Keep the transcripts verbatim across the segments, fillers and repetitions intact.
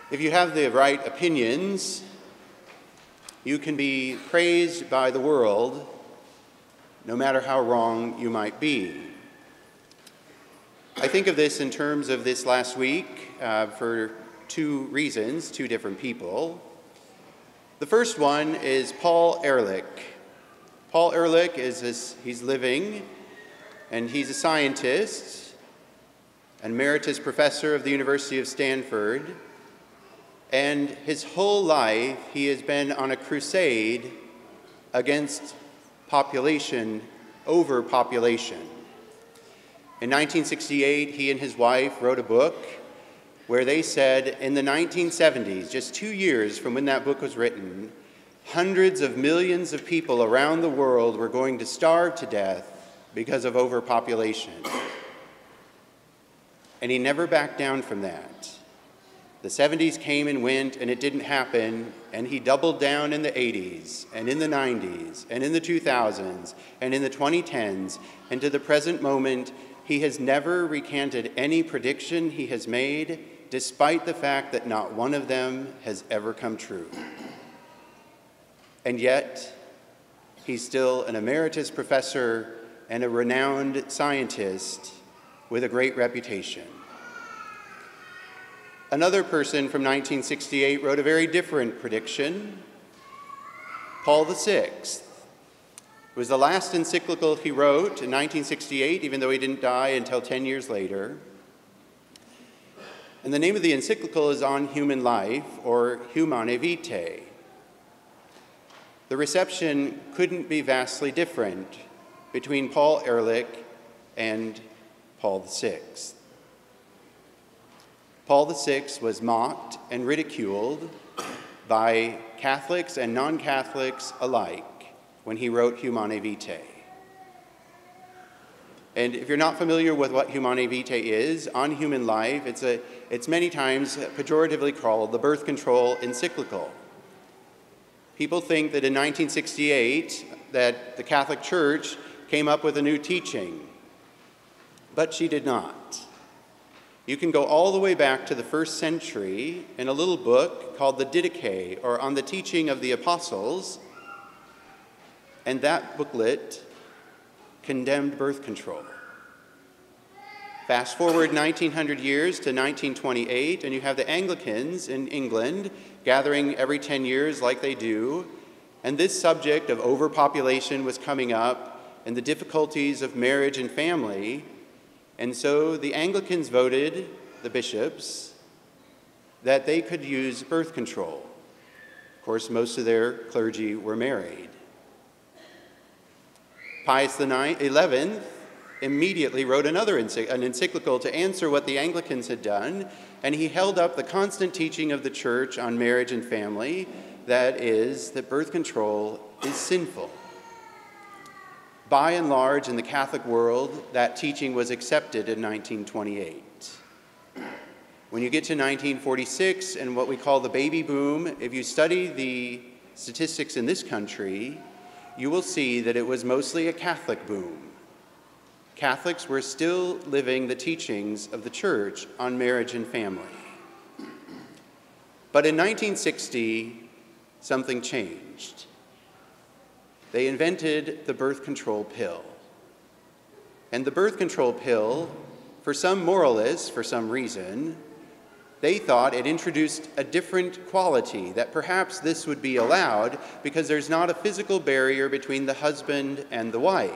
If you have the right opinions, you can be praised by the world, no matter how wrong you might be. I think of this in terms of this last week uh, for two reasons, two different people. The first one is Paul Ehrlich. Paul Ehrlich is this, he's living, and he's a scientist, and emeritus professor of the University of Stanford. And his whole life, he has been on a crusade against population, overpopulation. In nineteen sixty-eight, he and his wife wrote a book where they said in the nineteen seventies, just two years from when that book was written, hundreds of millions of people around the world were going to starve to death because of overpopulation. And he never backed down from that. The seventies came and went, and it didn't happen, and he doubled down in the eighties, and in the nineties, and in the two thousands, and in the twenty tens, and to the present moment, he has never recanted any prediction he has made, despite the fact that not one of them has ever come true. And yet, he's still an emeritus professor and a renowned scientist with a great reputation. Another person from nineteen sixty-eight wrote a very different prediction. Paul the Sixth. It was the last encyclical he wrote in nineteen sixty-eight, even though he didn't die until ten years later. And the name of the encyclical is On Human Life, or Humanae Vitae. The reception couldn't be vastly different between Paul Ehrlich and Paul the Sixth. Paul the Sixth was mocked and ridiculed by Catholics and non-Catholics alike when he wrote Humanae Vitae. And if you're not familiar with what Humanae Vitae is, On Human Life, it's, a, it's many times pejoratively called the birth control encyclical. People think that in nineteen sixty-eight that the Catholic Church came up with a new teaching, but she did not. You can go all the way back to the first century in a little book called the Didache, or On the Teaching of the Apostles, and that booklet condemned birth control. Fast forward nineteen hundred years to nineteen twenty-eight, and you have the Anglicans in England gathering every ten years like they do, and this subject of overpopulation was coming up and the difficulties of marriage and family. And so the Anglicans voted, the bishops, that they could use birth control. Of course, most of their clergy were married. Pius the eleventh immediately wrote another ency- an encyclical to answer what the Anglicans had done, and he held up the constant teaching of the Church on marriage and family, that is, that birth control is sinful. By and large, in the Catholic world, that teaching was accepted in nineteen twenty-eight. When you get to nineteen forty-six and what we call the baby boom, if you study the statistics in this country, you will see that it was mostly a Catholic boom. Catholics were still living the teachings of the Church on marriage and family. But in nineteen sixty, something changed. They invented the birth control pill. And the birth control pill, for some moralists, for some reason, they thought it introduced a different quality, that perhaps this would be allowed because there's not a physical barrier between the husband and the wife.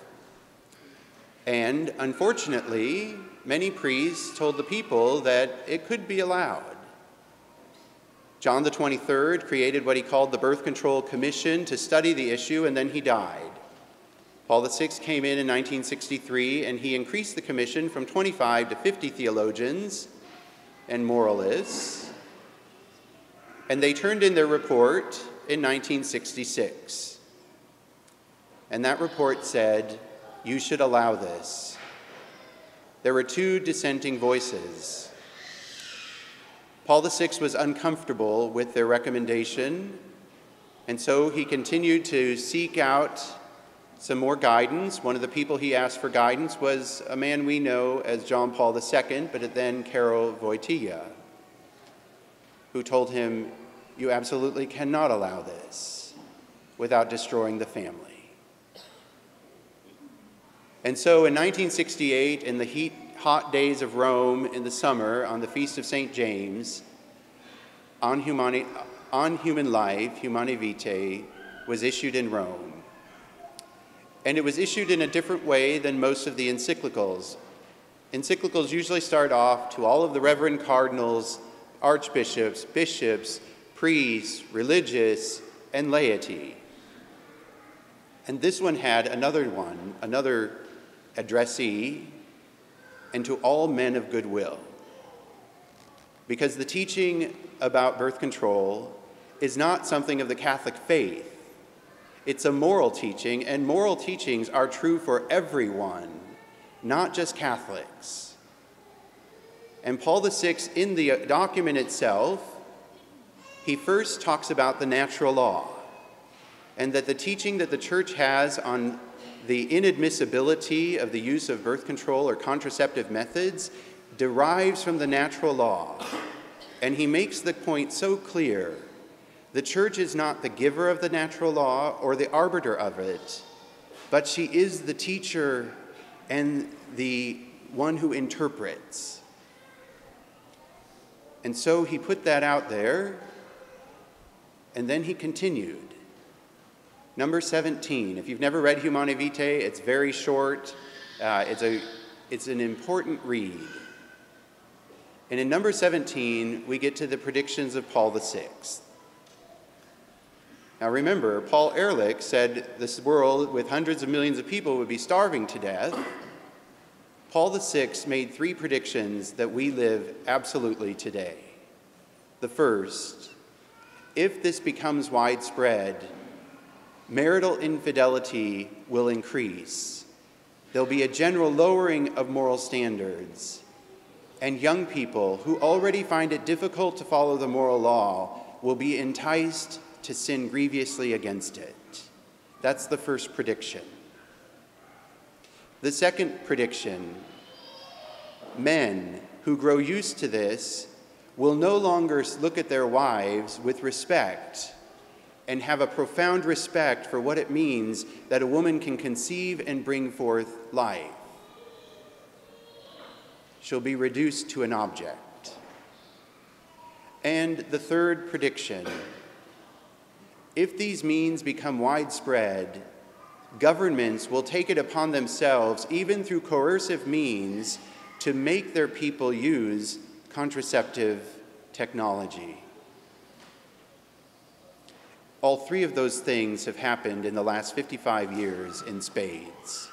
And unfortunately, many priests told the people that it could be allowed. John the twenty-third created what he called the Birth Control Commission to study the issue, and then he died. Paul the Sixth came in in nineteen sixty-three, and he increased the commission from twenty-five to fifty theologians and moralists, and they turned in their report in nineteen sixty-six. And that report said, you should allow this. There were two dissenting voices. Paul the Sixth was uncomfortable with their recommendation, and so he continued to seek out some more guidance. One of the people he asked for guidance was a man we know as John Paul the Second, but then Karol Wojtyla. who told him, "You absolutely cannot allow this without destroying the family." And so in nineteen sixty-eight, in the heat, hot days of Rome in the summer, on the Feast of Saint James, On, Humani On Human Life, Humanae Vitae, was issued in Rome. And it was issued in a different way than most of the encyclicals. Encyclicals usually start off to all of the reverend cardinals, archbishops, bishops, priests, religious, and laity. And this one had another one, another addressee, and to all men of goodwill. Because the teaching about birth control is not something of the Catholic faith. It's a moral teaching, and moral teachings are true for everyone, not just Catholics. And Paul the Sixth, in the document itself, he first talks about the natural law, and that the teaching that the Church has on the inadmissibility of the use of birth control or contraceptive methods derives from the natural law. And he makes the point so clear: the Church is not the giver of the natural law or the arbiter of it, but she is the teacher and the one who interprets. And so he put that out there, and then he continued. Number seventeen, if you've never read Humanae Vitae, it's very short. Uh, it's, a, it's an important read. And in number seventeen, we get to the predictions of Paul the Sixth. Now remember, Paul Ehrlich said this world with hundreds of millions of people would be starving to death. Paul the Sixth made three predictions that we live absolutely today. The first, if this becomes widespread, marital infidelity will increase. There'll be a general lowering of moral standards, and young people who already find it difficult to follow the moral law will be enticed to sin grievously against it. That's the first prediction. The second prediction, men who grow used to this will no longer look at their wives with respect and have a profound respect for what it means that a woman can conceive and bring forth life. She'll be reduced to an object. And the third prediction, if these means become widespread, governments will take it upon themselves, even through coercive means, to make their people use contraceptive technology. All three of those things have happened in the last fifty-five years in spades.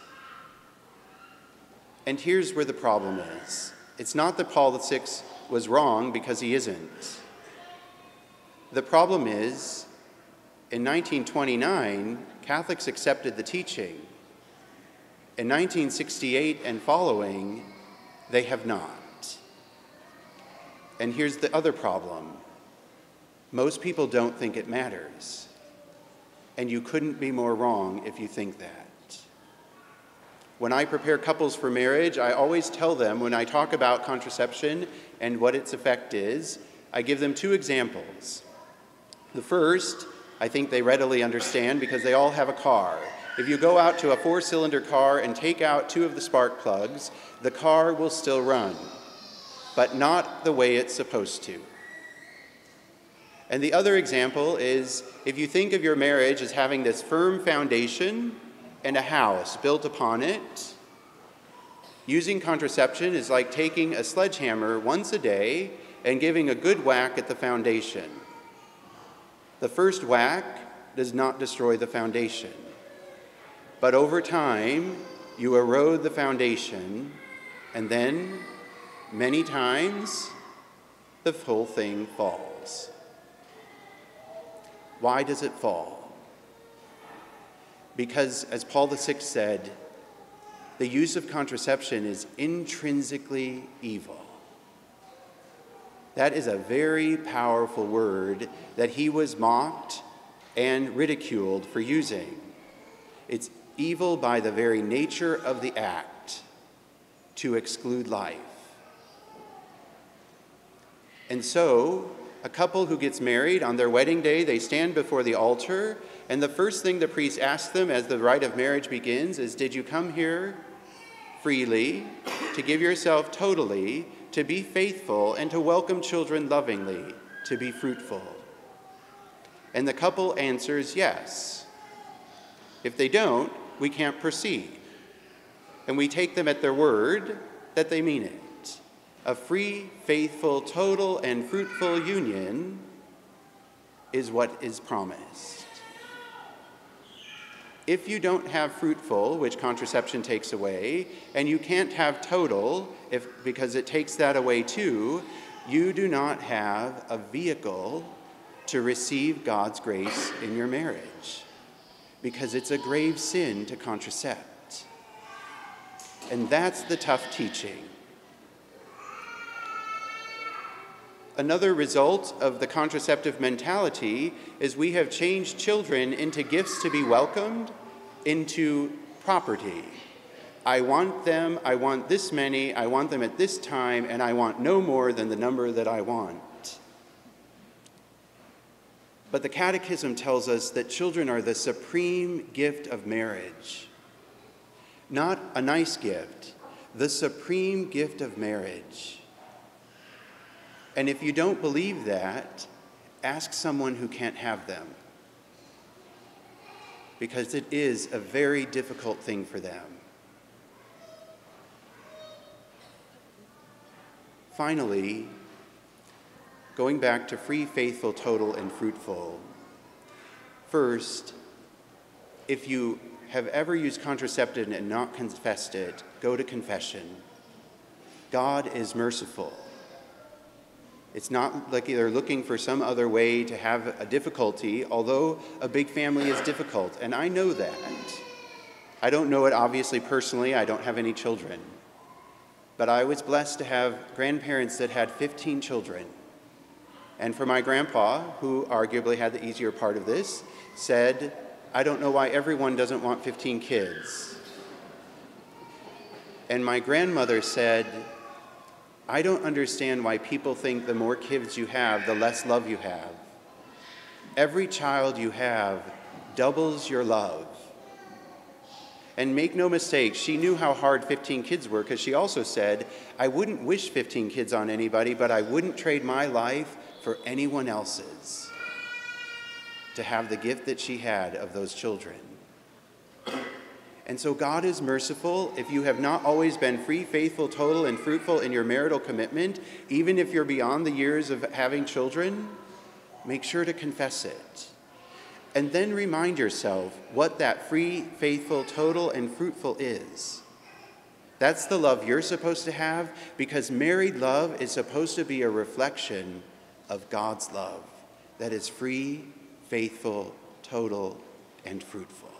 And here's where the problem is. It's not that Paul the Sixth was wrong, because he isn't. The problem is, in nineteen twenty-nine, Catholics accepted the teaching. In nineteen sixty-eight and following, they have not. And here's the other problem. Most people don't think it matters. And you couldn't be more wrong if you think that. When I prepare couples for marriage, I always tell them, when I talk about contraception and what its effect is, I give them two examples. The first, I think they readily understand because they all have a car. If you go out to a four-cylinder car and take out two of the spark plugs, the car will still run, but not the way it's supposed to. And the other example is, if you think of your marriage as having this firm foundation and a house built upon it, using contraception is like taking a sledgehammer once a day and giving a good whack at the foundation. The first whack does not destroy the foundation, but over time, you erode the foundation, and then, many times, the whole thing falls. Why does it fall? Because, as Paul the Sixth said, the use of contraception is intrinsically evil. That is a very powerful word that he was mocked and ridiculed for using. It's evil by the very nature of the act to exclude life. And so, A couple who gets married, on their wedding day, they stand before the altar, and the first thing the priest asks them as the rite of marriage begins is, did you come here freely, to give yourself totally, to be faithful, and to welcome children lovingly, to be fruitful? And the couple answers yes. If they don't, we can't proceed. And we take them at their word that they mean it. A free, faithful, total, and fruitful union is what is promised. If you don't have fruitful, which contraception takes away, and you can't have total, if, because it takes that away too, you do not have a vehicle to receive God's grace in your marriage, because it's a grave sin to contracept. And that's the tough teaching. Another result of the contraceptive mentality is we have changed children into gifts to be welcomed, into property. I want them, I want this many, I want them at this time, and I want no more than the number that I want. But the Catechism tells us that children are the supreme gift of marriage. Not a nice gift, the supreme gift of marriage. And if you don't believe that, ask someone who can't have them, because it is a very difficult thing for them. Finally, going back to free, faithful, total, and fruitful. First, if you have ever used contraceptive and not confessed it, go to confession. God is merciful. It's not like they're looking for some other way to have a difficulty, although a big family is difficult, and I know that. I don't know it obviously personally, I don't have any children. But I was blessed to have grandparents that had fifteen children. And for my grandpa, who arguably had the easier part of this, said, I don't know why everyone doesn't want fifteen kids. And my grandmother said, I don't understand why people think the more kids you have, the less love you have. Every child you have doubles your love. And make no mistake, she knew how hard fifteen kids were, because she also said, I wouldn't wish fifteen kids on anybody, but I wouldn't trade my life for anyone else's to have the gift that she had of those children. And so God is merciful. If you have not always been free, faithful, total, and fruitful in your marital commitment, even if you're beyond the years of having children, make sure to confess it. And then remind yourself what that free, faithful, total, and fruitful is. That's the love you're supposed to have, because married love is supposed to be a reflection of God's love that is free, faithful, total, and fruitful.